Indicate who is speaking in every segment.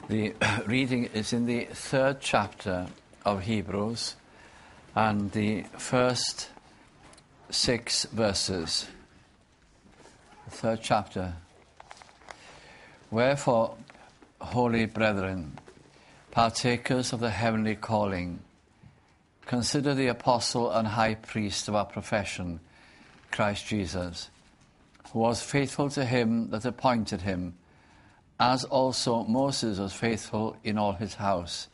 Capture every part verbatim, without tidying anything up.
Speaker 1: The reading is in the third chapter of Hebrews and the first six verses. The third chapter. Wherefore, holy brethren, partakers of the heavenly calling, consider the apostle and high priest of our profession, Christ Jesus, who was faithful to him that appointed him, as also Moses was faithful in all his house.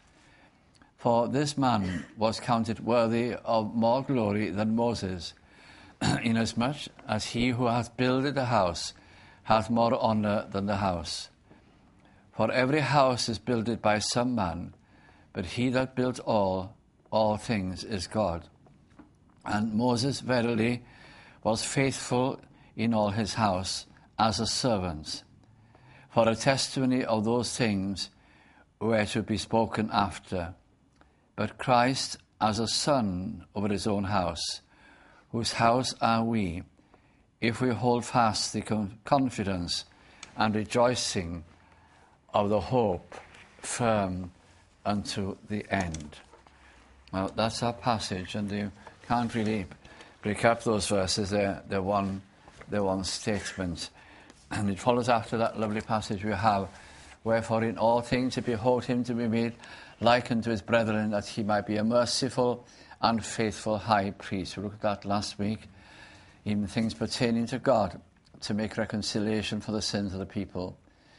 Speaker 1: For this man was counted worthy of more glory than Moses, inasmuch as he who hath builded a house hath more honour than the house. For every house is builded by some man, but he that built all, all things is God. And Moses verily was faithful in all his house as a servant, for a testimony of those things were to be spoken after. But Christ as a son over his own house, whose house are we, if we hold fast the confidence and rejoicing of the hope firm unto the end. Well, that's our passage, and you can't really break up those verses. They're, they're, one, they're one statement. And it follows after that lovely passage we have, wherefore in all things to behold him to be made like unto his brethren, that he might be a merciful and faithful high priest. We looked at that last week, even things pertaining to God, to make reconciliation for the sins of the people.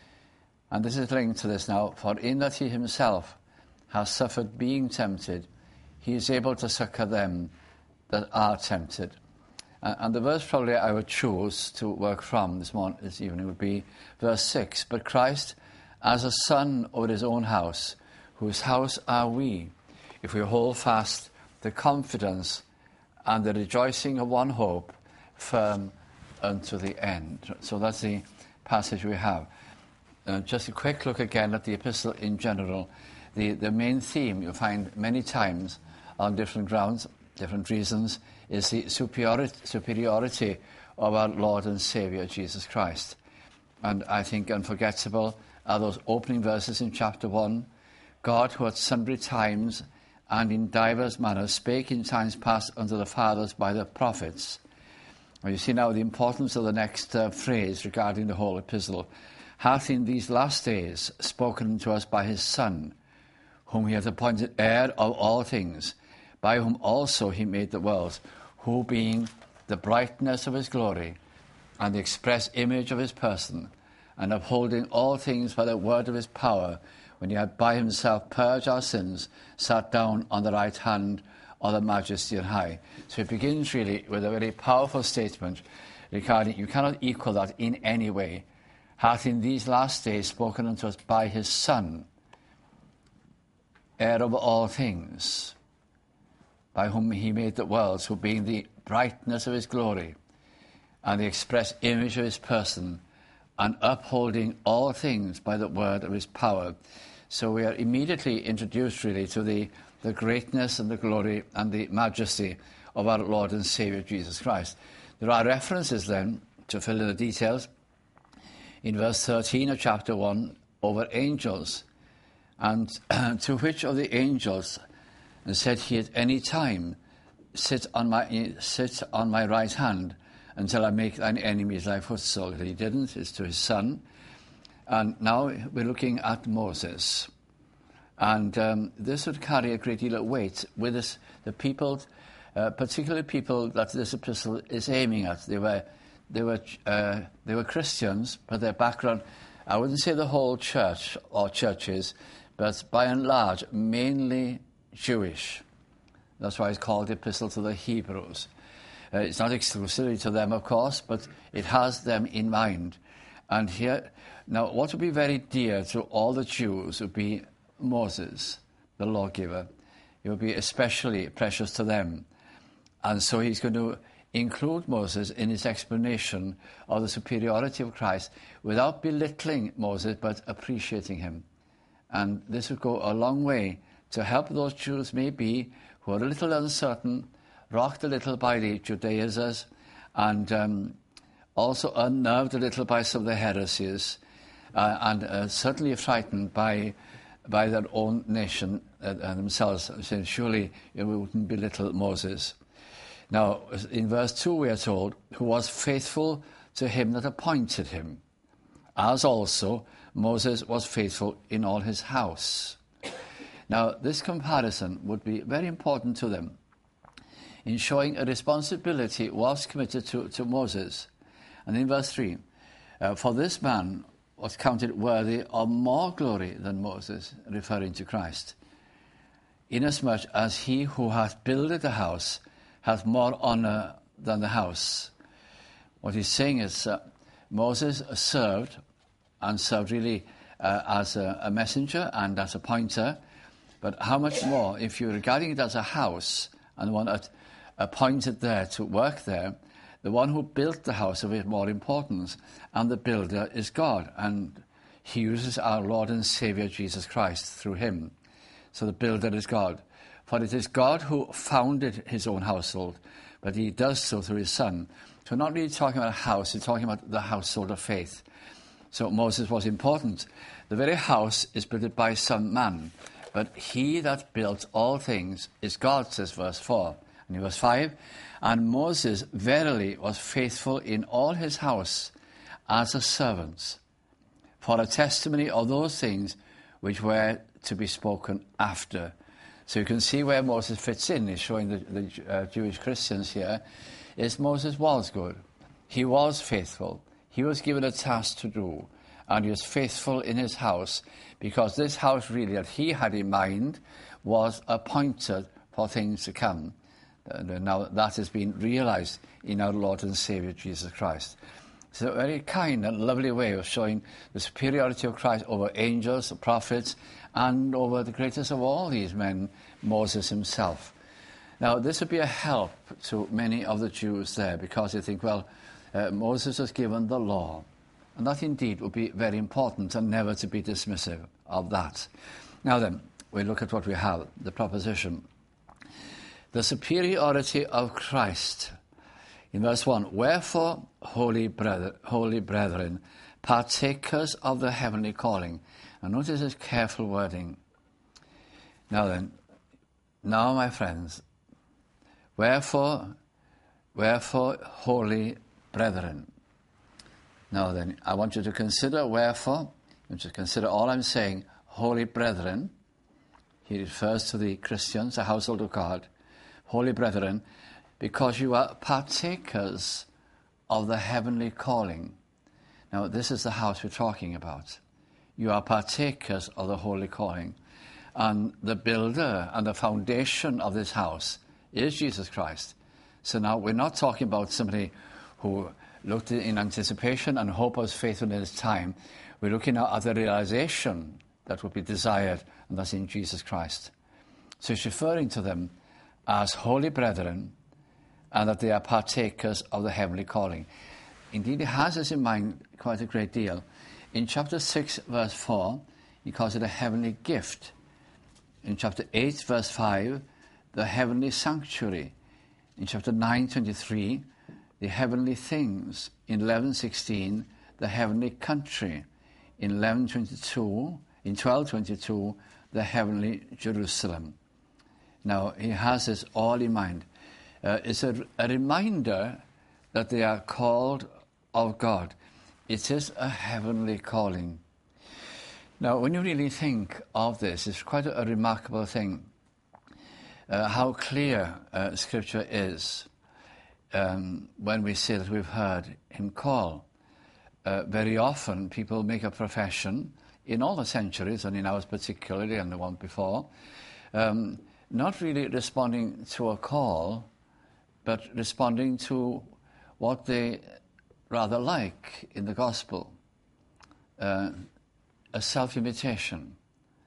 Speaker 1: And this is linked to this now, for in that he himself has suffered being tempted, he is able to succour them that are tempted. And the verse probably I would choose to work from this morning, this evening would be verse six. But Christ, as a son over his own house, whose house are we, if we hold fast the confidence and the rejoicing of one hope, firm unto the end. So that's the passage we have. Uh, just a quick look again at the epistle in general. The, the main theme you'll find many times on different grounds, different reasons, is the superiority, superiority of our Lord and Saviour, Jesus Christ. And I think unforgettable are those opening verses in chapter one. God, who at sundry times and in divers manners spake in times past unto the fathers by the prophets. Well, you see now the importance of the next uh, phrase regarding the whole epistle. Hath in these last days spoken unto us by his Son, whom he hath appointed heir of all things, by whom also he made the worlds, who being the brightness of his glory and the express image of his person, and upholding all things by the word of his power, when he had by himself purged our sins, sat down on the right hand of the majesty on high. So it begins really with a very powerful statement regarding, you cannot equal that in any way. Hath in these last days spoken unto us by his Son, heir of all things, by whom he made the worlds, who being the brightness of his glory and the express image of his person, and upholding all things by the word of his power. So we are immediately introduced really to the, the greatness and the glory and the majesty of our Lord and Saviour Jesus Christ. There are references then, to fill in the details, in verse thirteen of chapter one, over angels, and to which of the angels and said he at any time, sit on my sit on my right hand until I make thine enemies thy footstool. He didn't. It's to his Son. And now we're looking at Moses. And um, this would carry a great deal of weight with us, the people, uh, particularly people that this epistle is aiming at. They were, they were, uh, they were Christians, but their background, I wouldn't say the whole church or churches, but by and large, mainly Jewish. That's why it's called the Epistle to the Hebrews. Uh, it's not exclusively to them, of course, but it has them in mind. And here, now, what would be very dear to all the Jews would be Moses, the lawgiver. It would be especially precious to them. And so he's going to include Moses in his explanation of the superiority of Christ without belittling Moses, but appreciating him. And this would go a long way to help those Jews maybe who are a little uncertain, rocked a little by the Judaizers, and um, also unnerved a little by some of the heresies, uh, and uh, certainly frightened by by their own nation uh, and themselves, saying, surely we wouldn't belittle Moses. Now, in verse two we are told, who was faithful to him that appointed him, as also Moses was faithful in all his house. Now, this comparison would be very important to them in showing a responsibility was committed to, to Moses. And in verse three, uh, for this man was counted worthy of more glory than Moses, referring to Christ, inasmuch as he who hath builded the house hath more honour than the house. What he's saying is uh, Moses served, and served really uh, as a, a messenger and as a pointer, but how much more if you're regarding it as a house and one at, appointed there to work there, the one who built the house of it more importance, and the builder is God, and he uses our Lord and Saviour Jesus Christ through him. So the builder is God. For it is God who founded his own household, but he does so through his Son. So we're not really talking about a house, we're talking about the household of faith. So Moses was important. The very house is built by some man, but he that built all things is God, says verse four. And in verse five, and Moses verily was faithful in all his house as a servant, for a testimony of those things which were to be spoken after. So you can see where Moses fits in. He's showing the, the uh, Jewish Christians here, is Moses was good. He was faithful. He was given a task to do, and he was faithful in his house, because this house really that he had in mind was appointed for things to come. And now that has been realized in our Lord and Saviour Jesus Christ. It's a very kind and lovely way of showing the superiority of Christ over angels, the prophets, and over the greatest of all these men, Moses himself. Now, this would be a help to many of the Jews there, because they think, well, uh, Moses was given the law. And that indeed would be very important, and never to be dismissive of that. Now then, we look at what we have, the proposition. The superiority of Christ. In verse one, wherefore, holy, brother, holy brethren, partakers of the heavenly calling. And notice this careful wording. Now then, now my friends, wherefore, wherefore, holy brethren. Now then, I want you to consider wherefore, you to consider all I'm saying, holy brethren. He refers to the Christians, the household of God. Holy brethren, because you are partakers of the heavenly calling. Now, this is the house we're talking about. You are partakers of the holy calling. And the builder and the foundation of this house is Jesus Christ. So now we're not talking about somebody who looked in anticipation and hope was faithful in his time. We're looking at the realization that would be desired, and that's in Jesus Christ. So he's referring to them as holy brethren, and that they are partakers of the heavenly calling. Indeed, he has this in mind quite a great deal. In chapter six, verse four, he calls it a heavenly gift. In chapter eight, verse five, the heavenly sanctuary. In chapter nine, twenty-three, the heavenly things. In eleven sixteen, the heavenly country. In eleven twenty-two, in twelve twenty-two, the heavenly Jerusalem. Now, he has this all in mind. Uh, it's a, a reminder that they are called of God. It is a heavenly calling. Now, when you really think of this, it's quite a, a remarkable thing, uh, how clear uh, Scripture is um, when we say that we've heard him call. Uh, very often, people make a profession, in all the centuries, and in ours particularly, and the one before, um, not really responding to a call, but responding to what they rather like in the gospel, uh, a self-invitation.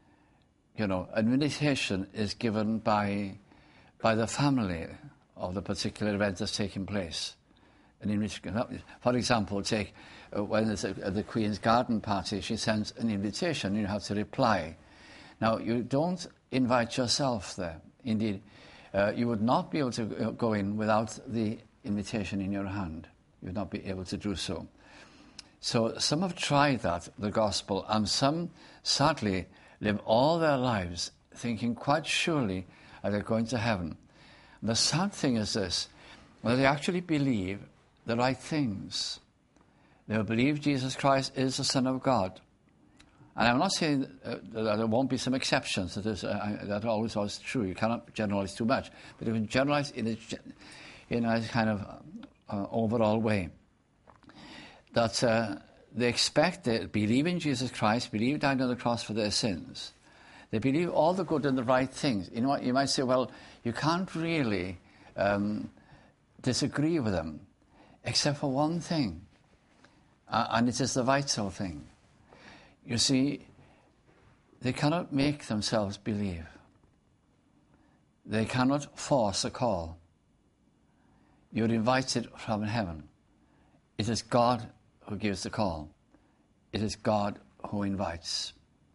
Speaker 1: You know, an invitation is given by by the family of the particular event that's taking place. An invitation. For example, take uh, when it's at the Queen's garden party, she sends an invitation, you have to reply. Now, you don't invite yourself there. Indeed, uh, you would not be able to go in without the invitation in your hand. You would not be able to do so. So some have tried that, the gospel, and some, sadly, live all their lives thinking quite surely that they're going to heaven. And the sad thing is this, that they actually believe the right things. They believe Jesus Christ is the Son of God. And I'm not saying uh, that there won't be some exceptions, that, is, uh, that are always, always true. You cannot generalize too much. But you can generalize in a, in a kind of uh, overall way. That uh, they expect, they believe in Jesus Christ, believe he died on the cross for their sins. They believe all the good and the right things. You know what? You might say, well, you can't really um, disagree with them, except for one thing. Uh, and it is the vital thing. You see, they cannot make themselves believe. They cannot force a call. You're invited from heaven. It is God who gives the call. It is God who invites.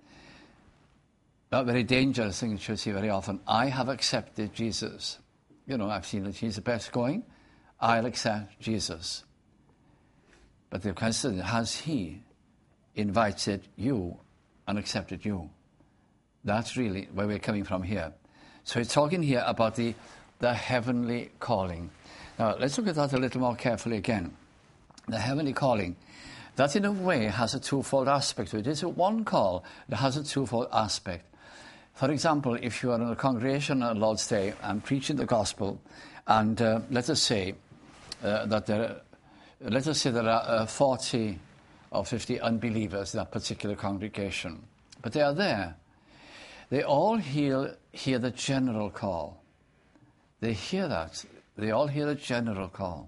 Speaker 1: That very dangerous thing that you see very often. I have accepted Jesus. You know, I've seen that he's the best going. I'll accept Jesus. But the question is, has he invited you and accepted you? That's really where we're coming from here. So we're talking here about the, the heavenly calling. Now, let's look at that a little more carefully again. The heavenly calling, that in a way has a twofold aspect to it. It's a one call that has a twofold aspect. For example, if you are in a congregation on Lord's Day and preaching the gospel, and uh, let us say uh, that there, let us say there are uh, forty or fifty unbelievers in that particular congregation, but they are there. They all hear, hear the general call. They hear that. They all hear the general call.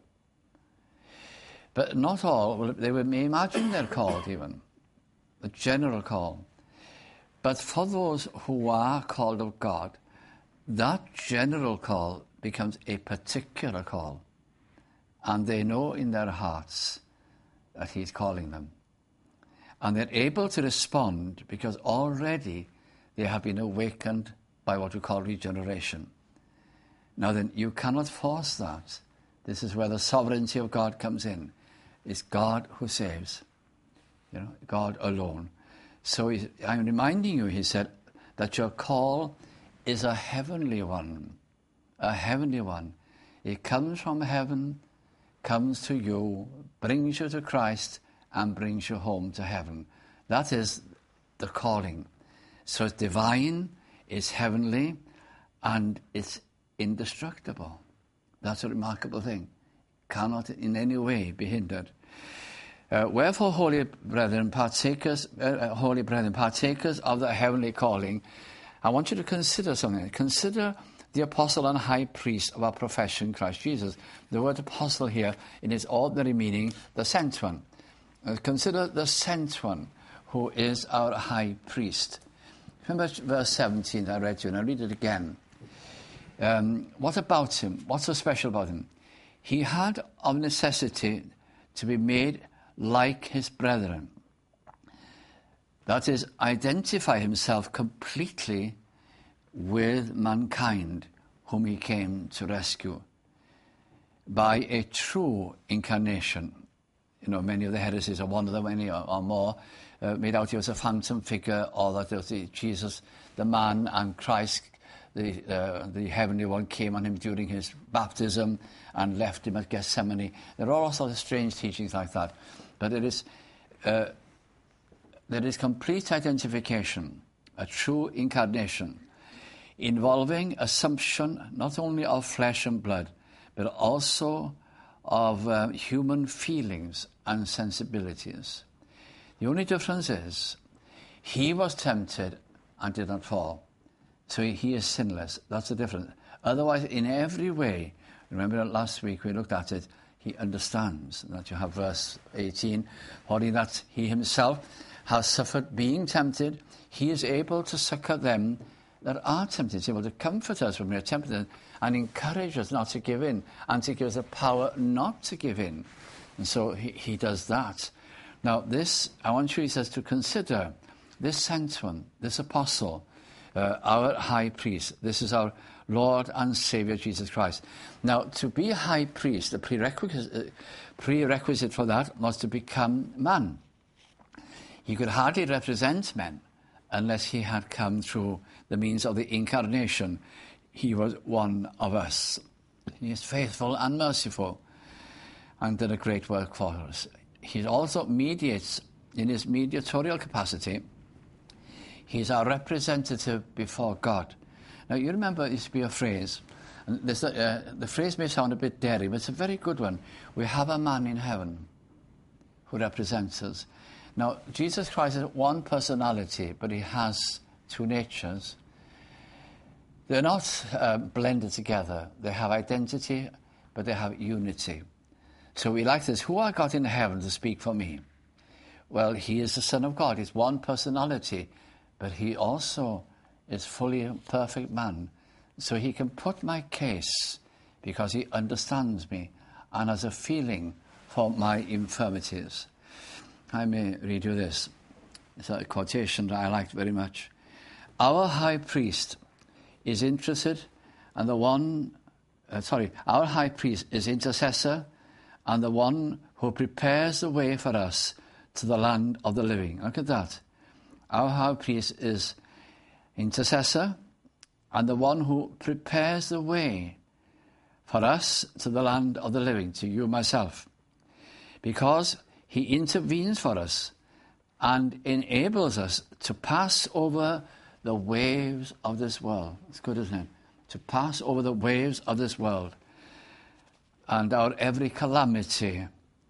Speaker 1: But not all, they may imagine they're called even, the general call. But for those who are called of God, that general call becomes a particular call. And they know in their hearts that he's calling them. And they're able to respond because already they have been awakened by what we call regeneration. Now then, you cannot force that. This is where the sovereignty of God comes in. It's God who saves, you know, God alone. So he, I'm reminding you, he said, that your call is a heavenly one, a heavenly one. It comes from heaven, comes to you, brings you to Christ, and brings you home to heaven. That is the calling. So it's divine, it's heavenly, and it's indestructible. That's a remarkable thing. Cannot in any way be hindered. Uh, wherefore, holy brethren, partakers, uh, holy brethren, partakers of the heavenly calling, I want you to consider something. Consider the apostle and high priest of our profession, Christ Jesus. The word apostle here, in its ordinary meaning, the sent one. Uh, consider the sent one, who is our high priest. Remember verse seventeen I read to you, and I'll read it again. Um, what about him? What's so special about him? He had of necessity to be made like his brethren. That is, identify himself completely with mankind whom he came to rescue by a true incarnation. You know, many of the heresies, or one of them, any or, or more, uh, made out he was a phantom figure, or that it was the Jesus, the man, and Christ, the uh, the heavenly one, came on him during his baptism and left him at Gethsemane. There are all sorts of strange teachings like that. But it is, uh, there is complete identification, a true incarnation, involving assumption not only of flesh and blood, but also of uh, human feelings and sensibilities. The only difference is he was tempted and did not fall. So he is sinless. That's the difference. Otherwise, in every way, remember last week we looked at it, he understands that you have verse eighteen, holding that he himself has suffered being tempted. He is able to succor them that are tempted. He's able to comfort us when we are tempted and encourage us not to give in, and to give us the power not to give in. And so he, he does that. Now this, I want you, he says, to consider this sent one, this apostle, uh, our high priest. This is our Lord and Saviour, Jesus Christ. Now, to be a high priest, the prerequisite, uh, prerequisite for that was to become man. He could hardly represent men unless he had come through the means of the incarnation. He was one of us. He is faithful and merciful and did a great work for us. He also mediates in his mediatorial capacity. He's our representative before God. Now, you remember there used to be a phrase, and this, uh, the phrase may sound a bit daring, but it's a very good one. We have a man in heaven who represents us. Now, Jesus Christ is one personality, but he has two natures. They're not uh, blended together. They have identity, but they have unity. So we like this, who I got in heaven to speak for me? Well, he is the Son of God. He's one personality, but he also is fully a perfect man. So he can put my case because he understands me and has a feeling for my infirmities. I may read you this. It's a quotation that I liked very much. Our high priest is interested, and the one, uh, sorry, our high priest is intercessor, and the one who prepares the way for us to the land of the living. Look at that. Our high priest is intercessor, and the one who prepares the way for us to the land of the living, to you, myself, because he intervenes for us and enables us to pass over the waves of this world. It's good, isn't it? To pass over the waves of this world and our every calamity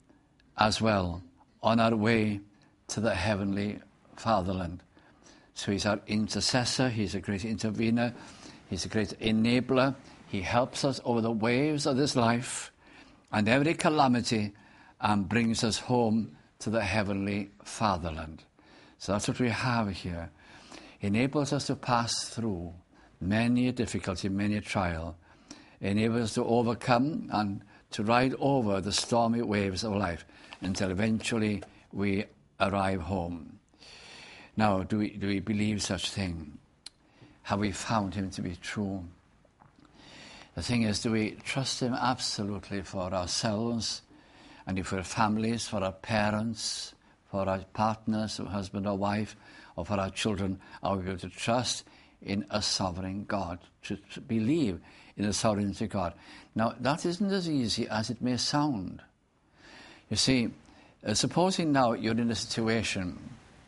Speaker 1: as well on our way to the heavenly fatherland. So he's our intercessor, he's a great intervener, he's a great enabler. He helps us over the waves of this life and every calamity and brings us home to the heavenly fatherland. So that's what we have here. Enables us to pass through many a difficulty, many a trial. Enables us to overcome and to ride over the stormy waves of life until eventually we arrive home. Now, do we, do we believe such thing? Have we found him to be true? The thing is, do we trust him absolutely for ourselves and for our families, for our parents, for our partners, or husband or wife, or for our children? Are we able to trust in a sovereign God, to, to believe in the sovereignty of God? Now, that isn't as easy as it may sound. You see, uh, supposing now you're in a situation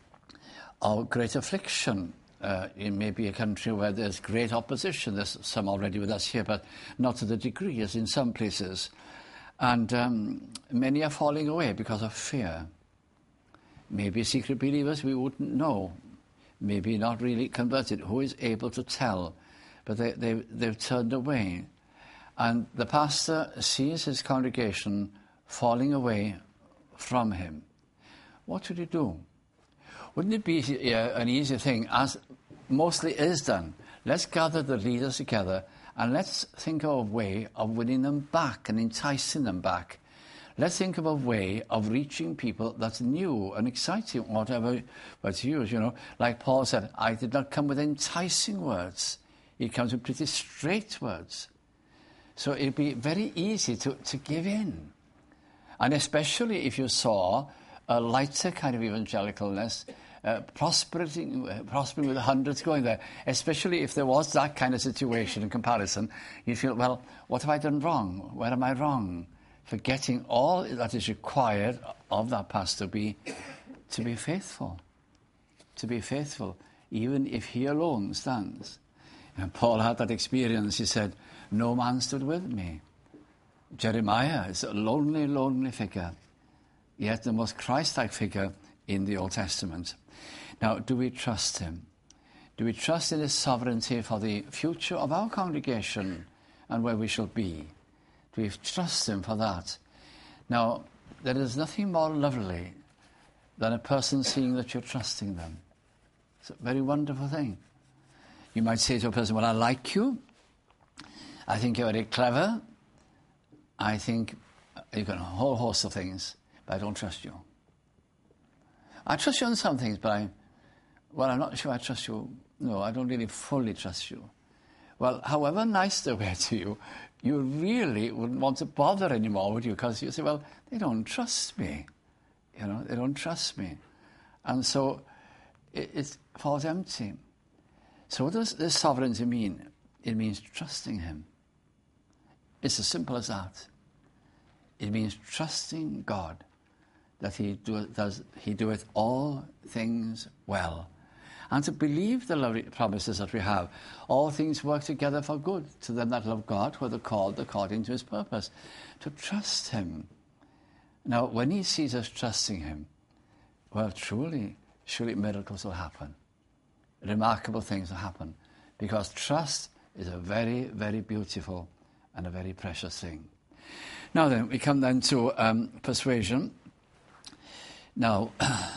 Speaker 1: of great affliction, uh, in maybe a country where there's great opposition. There's some already with us here, but not to the degree as in some places. And um, many are falling away because of fear. Maybe secret believers we wouldn't know. Maybe not really converted. Who is able to tell? But they, they, they've turned away. And the pastor sees his congregation falling away from him. What should he do? Wouldn't it be uh, an easier thing, as mostly is done? Let's gather the leaders together and let's think of a way of winning them back and enticing them back. Let's think of a way of reaching people that's new and exciting, whatever but use, you know. Like Paul said, I did not come with enticing words. He comes with pretty straight words. So it'd be very easy to, to give in. And especially if you saw a lighter kind of evangelicalness, uh, prospering, uh, prospering with hundreds going there, especially if there was that kind of situation in comparison, you feel, well, what have I done wrong? Where am I wrong? Forgetting all that is required of that pastor be, to be faithful. To be faithful, even if he alone stands. And Paul had that experience. He said, no man stood with me. Jeremiah is a lonely, lonely figure, yet the most Christ-like figure in the Old Testament. Now, do we trust him? Do we trust in his sovereignty for the future of our congregation and where we shall be? Do we trust him for that? Now, there is nothing more lovely than a person seeing that you're trusting them. It's a very wonderful thing. You might say to a person, well, I like you. I think you're very clever. I think you've got a whole host of things, but I don't trust you. I trust you on some things, but I, well, I'm not sure I trust you no, I don't really fully trust you. Well, however nice they were to you, you really wouldn't want to bother anymore, would you? Because you say, well, they don't trust me. You know, they don't trust me. And so it, it falls empty. So what does this sovereignty mean? It means trusting him. It's as simple as that. It means trusting God, that he do, does he doeth all things well. And to believe the lovely promises that we have. All things work together for good to them that love God, who are the called according to his purpose. To trust him. Now, when he sees us trusting him, well, truly, surely miracles will happen. Remarkable things will happen. Because trust is a very, very beautiful and a very precious thing. Now then, we come then to um, persuasion. Now,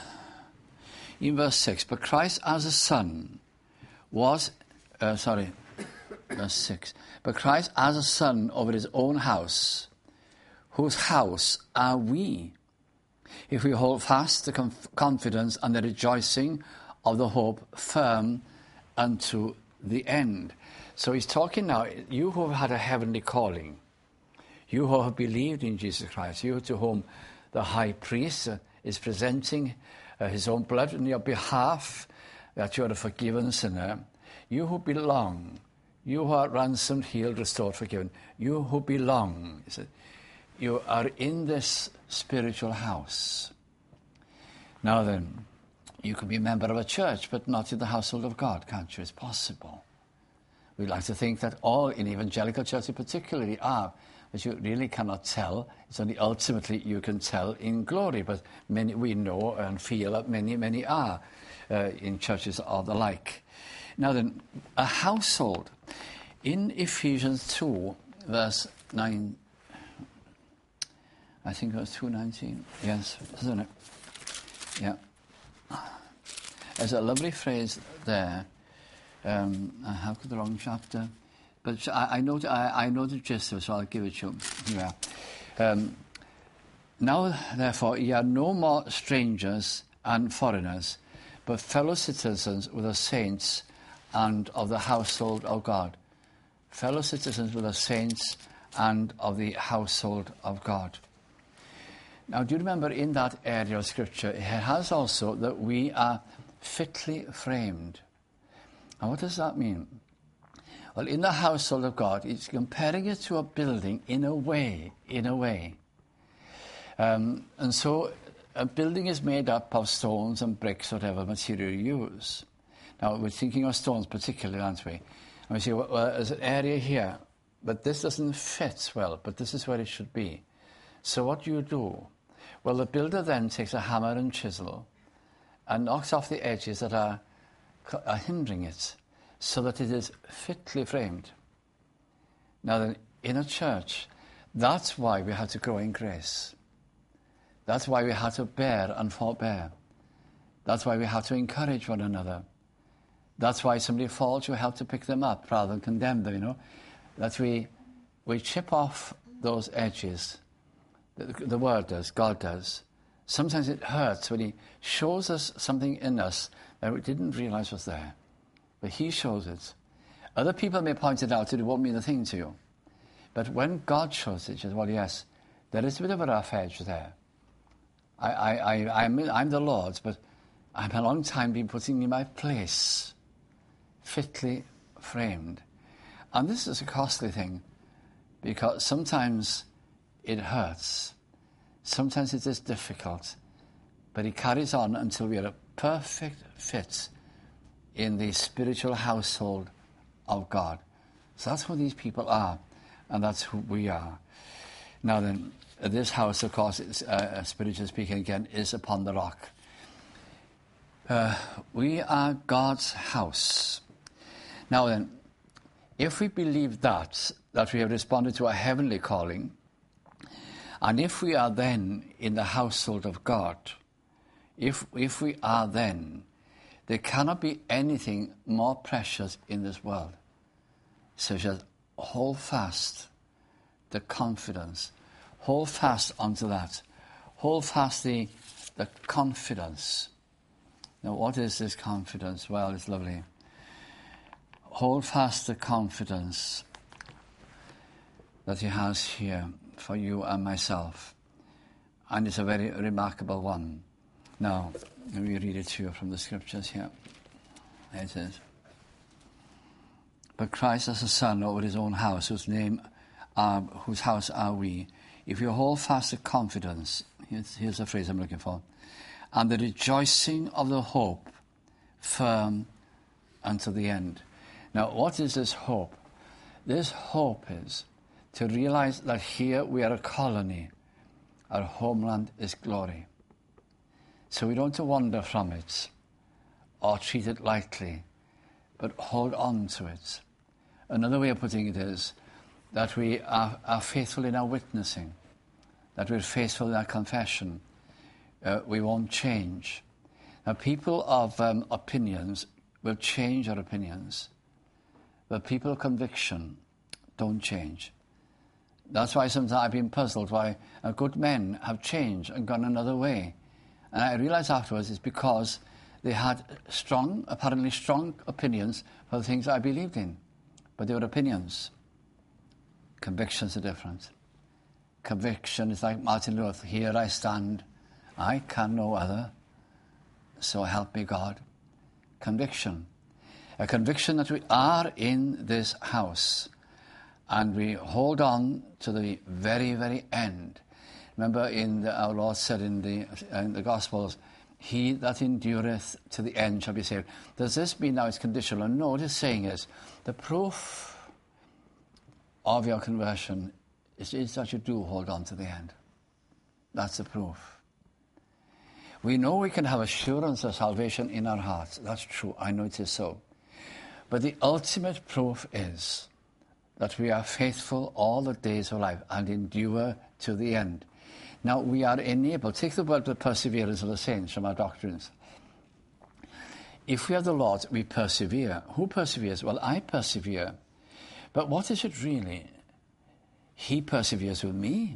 Speaker 1: in verse six, but Christ as a son was, uh, sorry, verse six, but Christ as a son over his own house, whose house are we, if we hold fast the conf- confidence and the rejoicing of the hope firm unto the end. So he's talking now, you who have had a heavenly calling, you who have believed in Jesus Christ, you to whom the high priest uh, is presenting uh, his own blood on your behalf, that you are a forgiven sinner, you who belong, you who are ransomed, healed, restored, forgiven, you who belong, he said, you are in this spiritual house. Now then, you can be a member of a church, but not in the household of God, can't you? It's possible. We like to think that all in evangelical churches particularly are, but you really cannot tell. It's only ultimately you can tell in glory, but many we know and feel that many, many are uh, in churches of the like. Now then, a household. In Ephesians two, verse nine, I think it was two nineteen, yes, isn't it? Yeah. There's a lovely phrase there. Um, I have got the wrong chapter, but I, I know I, I know the gist of it, so I'll give it to you. Yeah. Um, now, therefore, ye are no more strangers and foreigners, but fellow citizens with the saints and of the household of God. Fellow citizens with the saints and of the household of God. Now, do you remember in that area of Scripture, it has also that we are fitly framed. And what does that mean? Well, in the household of God, it's comparing it to a building in a way, in a way. Um, and so a building is made up of stones and bricks, whatever material you use. Now, we're thinking of stones particularly, aren't we? And we say, well, well, there's an area here, but this doesn't fit well, but this is where it should be. So what do you do? Well, the builder then takes a hammer and chisel and knocks off the edges that are, are hindering it, so that it is fitly framed. Now then, in a church, that's why we have to grow in grace. That's why we have to bear and forbear. That's why we have to encourage one another. That's why somebody falls, you help to pick them up rather than condemn them, you know. That we we chip off those edges. The, the Word does, God does. Sometimes it hurts when he shows us something in us that we didn't realize was there. But he shows it. Other people may point it out and it won't mean a thing to you. But when God shows it, you say, well, yes, there is a bit of a rough edge there. I, I, I, I'm, I'm the Lord's, but I've a long time been putting in my place, fitly framed. And this is a costly thing, because sometimes it hurts. Sometimes it is difficult. But it carries on until we are a perfect fit in the spiritual household of God. So that's who these people are, and that's who we are. Now then, this house, of course, is, uh, spiritually speaking again, is upon the rock. Uh, we are God's house. Now then, if we believe that, that we have responded to a heavenly calling, and if we are then in the household of God, if if we are then, there cannot be anything more precious in this world, such as hold fast the confidence. Hold fast onto that. Hold fast the, the confidence. Now, what is this confidence? Well, it's lovely. hold fast the confidence that he has here for you and myself. And it's a very remarkable one. Now, let me read it to you from the scriptures here. There it is. But Christ as a son over his own house, whose name, are, whose house are we? If you hold fast the confidence, here's, here's the phrase I'm looking for, and the rejoicing of the hope firm unto the end. Now, what is this hope? This hope is to realize that here we are a colony. Our homeland is glory. So we don't have to wander from it or treat it lightly, but hold on to it. Another way of putting it is that we are, are faithful in our witnessing, that we're faithful in our confession. Uh, we won't change. Now, people of um, opinions will change their opinions, but people of conviction don't change. That's why sometimes I've been puzzled why uh, good men have changed and gone another way. And I realised afterwards it's because they had strong, apparently strong opinions for the things I believed in. But they were opinions. Convictions are different. Conviction is like Martin Luther. Here I stand. I can no other. So help me God. Conviction. A conviction that we are in this house. And we hold on to the very, very end. Remember, in the, our Lord said in the, in the Gospels, he that endureth to the end shall be saved. Does this mean now it's conditional? No, what it's saying is the proof of your conversion is, is that you do hold on to the end. That's the proof. We know we can have assurance of salvation in our hearts. That's true. I know it is so. But the ultimate proof is that we are faithful all the days of life and endure to the end. Now, we are enabled. Take the word of perseverance of the saints from our doctrines. If we are the Lord, we persevere. Who perseveres? Well, I persevere. But what is it really? He perseveres with me.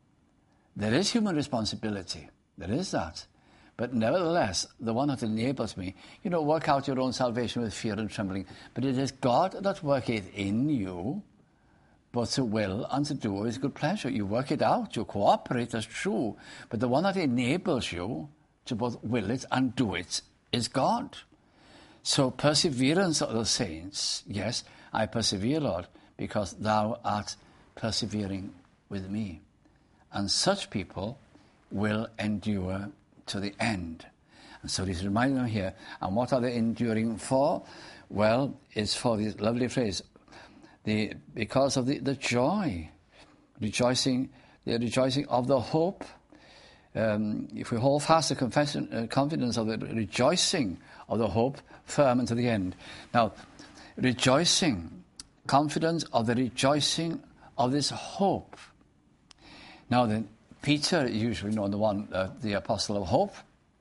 Speaker 1: There is human responsibility. There is that. But nevertheless, the one that enables me, you know, work out your own salvation with fear and trembling. But it is God that worketh in you, both to will and to do his good pleasure. You work it out, you cooperate, that's true. But the one that enables you to both will it and do it is God. So perseverance of the saints, yes, I persevere, Lord, because thou art persevering with me. And such people will endure to the end. And so he's reminding them here, and what are they enduring for? Well, it's for this lovely phrase, The, because of the, the joy, rejoicing, the rejoicing of the hope. Um, if we hold fast the confession, uh, confidence of the rejoicing of the hope firm unto the end. Now, rejoicing, confidence of the rejoicing of this hope. Now then, Peter is usually known the one, uh, the apostle of hope,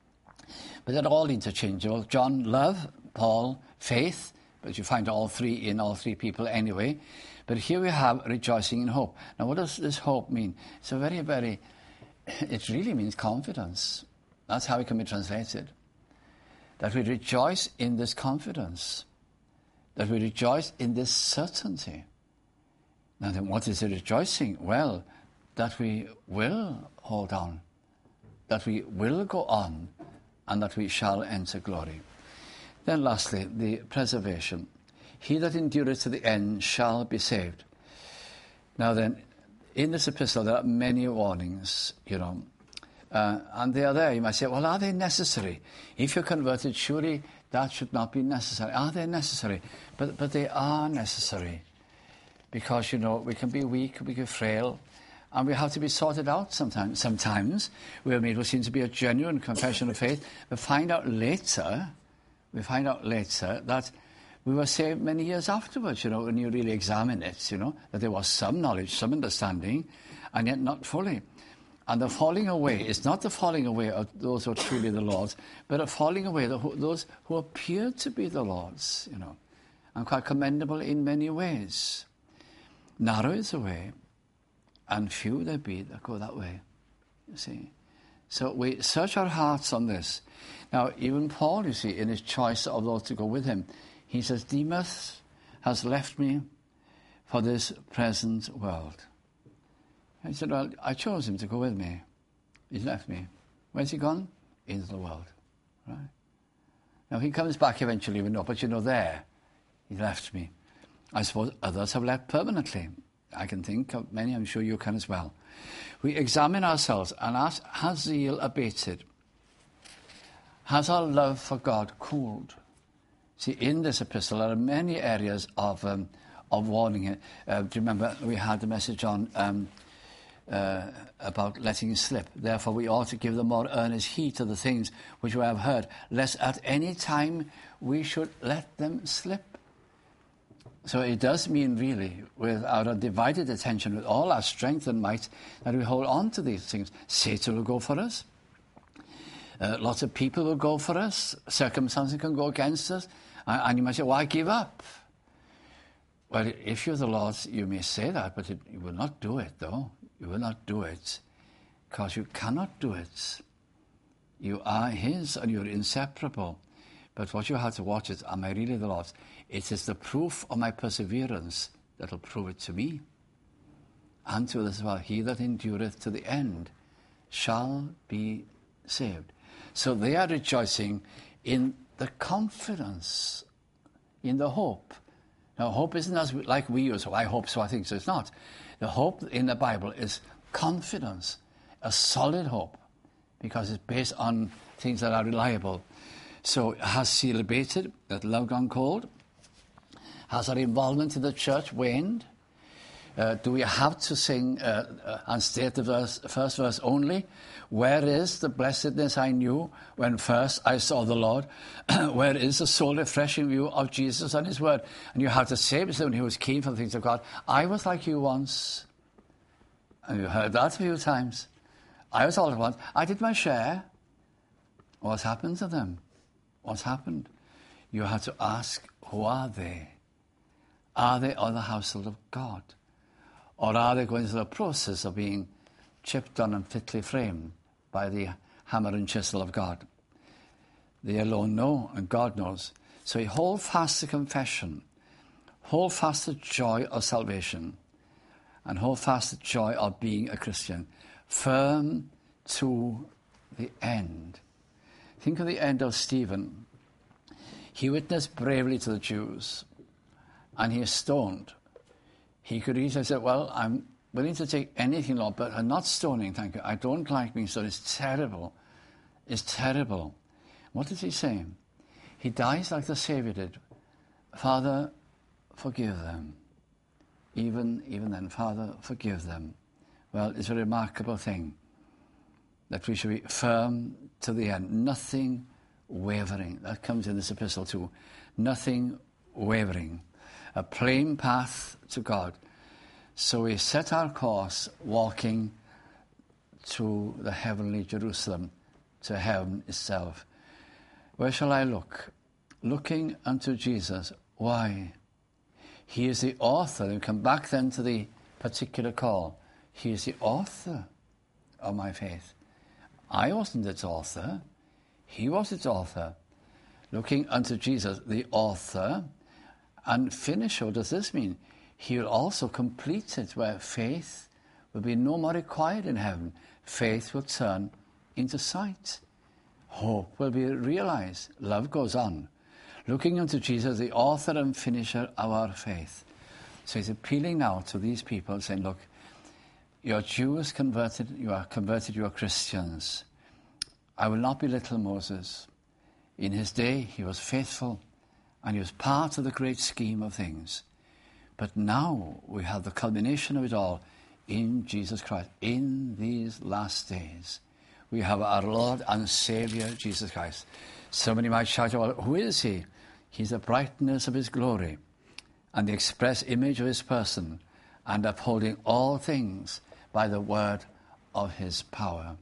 Speaker 1: but they're all interchangeable. John, love; Paul, faith. But you find all three in all three people anyway. But here we have rejoicing in hope. Now, what does this hope mean? It's a very, very, it really means confidence. That's how it can be translated. That we rejoice in this confidence. That we rejoice in this certainty. Now then, what is the rejoicing? Well, that we will hold on. That we will go on. And that we shall enter glory. Then lastly, the preservation. He that endureth to the end shall be saved. Now then, in this epistle there are many warnings, you know. Uh, and they are there. You might say, well, are they necessary? If you're converted, surely that should not be necessary. Are they necessary? But, but they are necessary. Because, you know, we can be weak, we can be frail, and we have to be sorted out sometimes. Sometimes we'll meet what seems to be a genuine confession of faith, but find out later... We find out later that we were saved many years afterwards, you know, when you really examine it, you know, that there was some knowledge, some understanding, and yet not fully. And the falling away is not the falling away of those who are truly the Lord's, but a falling away of those who appear to be the Lord's, you know, and quite commendable in many ways. Narrow is the way, and few there be that go that way, you see. So we search our hearts on this. Now, even Paul, you see, in his choice of those to go with him, he says, Demas has left me for this present world. I said, well, I chose him to go with me. He's left me. Where's he gone? Into the world. Right? Now, he comes back eventually, we know, but you know, there, he left me. I suppose others have left permanently. I can think of many, I'm sure you can as well. We examine ourselves and ask, has zeal abated? Has our love for God cooled? See, in this epistle, there are many areas of um, of warning. Uh, do you remember we had the message on um, uh, about letting it slip? Therefore, we ought to give the more earnest heed to the things which we have heard, lest at any time we should let them slip. So it does mean, really, with our undivided attention, with all our strength and might, that we hold on to these things. Satan will go for us. Uh, lots of people will go for us. Circumstances can go against us. And, and you might say, why give up? Well, if you're the Lord's, you may say that, but it, you will not do it, though. You will not do it, because you cannot do it. You are His, and you're inseparable. But what you have to watch is, am I really the Lord's? It is the proof of my perseverance that will prove it to me. And to others as well. He that endureth to the end shall be saved. So they are rejoicing in the confidence, in the hope. Now, hope isn't as like we use, oh, I hope so, I think so. It's not. The hope in the Bible is confidence, a solid hope, because it's based on things that are reliable. So has zeal abated? That love gone cold? Has our involvement in the church waned? Uh, do we have to sing uh, uh, and state the verse, first verse only? Where is the blessedness I knew when first I saw the Lord? Where is the soul refreshing view of Jesus and His word? And you have to say, when He was keen for the things of God, I was like you once. And you heard that a few times. I was all at once. I did my share. What's happened to them? What's happened? You have to ask, who are they? Are they of the household of God? Or are they going through the process of being chipped on and fitly framed by the hammer and chisel of God? They alone know, and God knows. So you hold fast the confession, hold fast the joy of salvation, and hold fast the joy of being a Christian, firm to the end. Think of the end of Stephen. He witnessed bravely to the Jews, and he is stoned. He could easily say, well, I'm willing to take anything, Lord, but I'm not stoning, thank you. I don't like being stoned. It's terrible. It's terrible. What does he say? He dies like the Saviour did. Father, forgive them. Even, even then, Father, forgive them. Well, it's a remarkable thing that we should be firm to the end. Nothing wavering. That comes in this epistle too. Nothing wavering. A plain path to God. So we set our course walking to the heavenly Jerusalem, to heaven itself. Where shall I look? Looking unto Jesus. Why? He is the author. And we come back then to the particular call. He is the author of my faith. I wasn't its author. He was its author. Looking unto Jesus, the author and finisher. What does this mean? He will also complete it, where faith will be no more required in heaven. Faith will turn into sight. Hope will be realized. Love goes on. Looking unto Jesus, the author and finisher of our faith. So he's appealing now to these people, saying, look, you're Jews converted, you are converted, you are Christians. I will not belittle Moses. In his day, he was faithful, and he was part of the great scheme of things. But now we have the culmination of it all in Jesus Christ. In these last days, we have our Lord and Saviour, Jesus Christ. Somebody might shout, well, who is he? He's the brightness of his glory and the express image of his person, and upholding all things by the word of his power.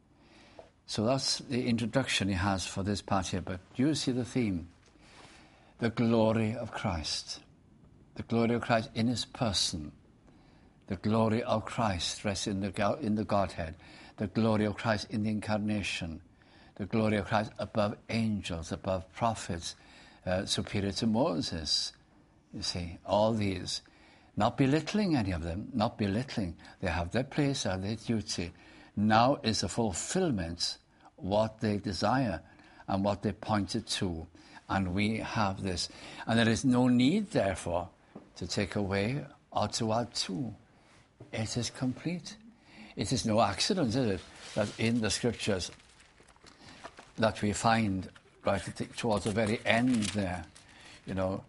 Speaker 1: So that's the introduction he has for this part here. But you see the theme. The glory of Christ. The glory of Christ in his person. The glory of Christ rests in the, in the Godhead. The glory of Christ in the incarnation. The glory of Christ above angels, above prophets, uh, superior to Moses. You see, all these, not belittling any of them, not belittling. They have their place, they have their duty. Now is the fulfillment what they desire and what they pointed to. And we have this. And there is no need, therefore, to take away or to add to. It is complete. It is no accident, is it, that in the Scriptures that we find right towards the very end there, you know,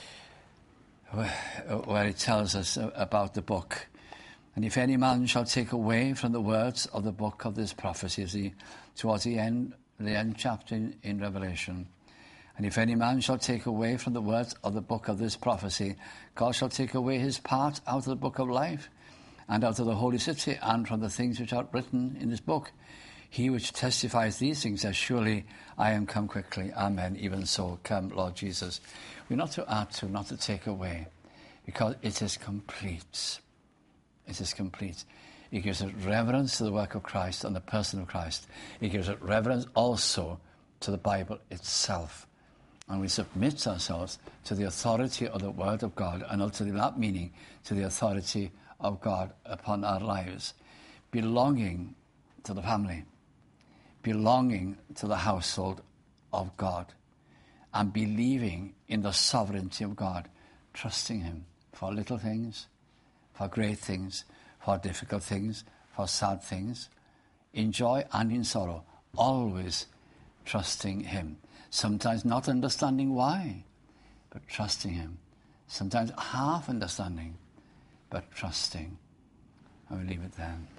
Speaker 1: where it tells us about the book. And if any man shall take away from the words of the book of this prophecy, as he, towards the end, the end chapter in, in Revelation, and if any man shall take away from the words of the book of this prophecy, God shall take away his part out of the book of life, and out of the holy city, and from the things which are written in this book. He which testifies these things says, surely I am come quickly. Amen. Even so, come, Lord Jesus. We're not to add to, not to take away, because it is complete. It is complete. It gives it reverence to the work of Christ and the person of Christ. It gives it reverence also to the Bible itself. And we submit ourselves to the authority of the Word of God, and ultimately that meaning to the authority of God upon our lives, belonging to the family, belonging to the household of God, and believing in the sovereignty of God, trusting him for little things, for great things, for difficult things, for sad things, in joy and in sorrow, always trusting him. Sometimes not understanding why, but trusting him. Sometimes half understanding, but trusting. I will leave it there.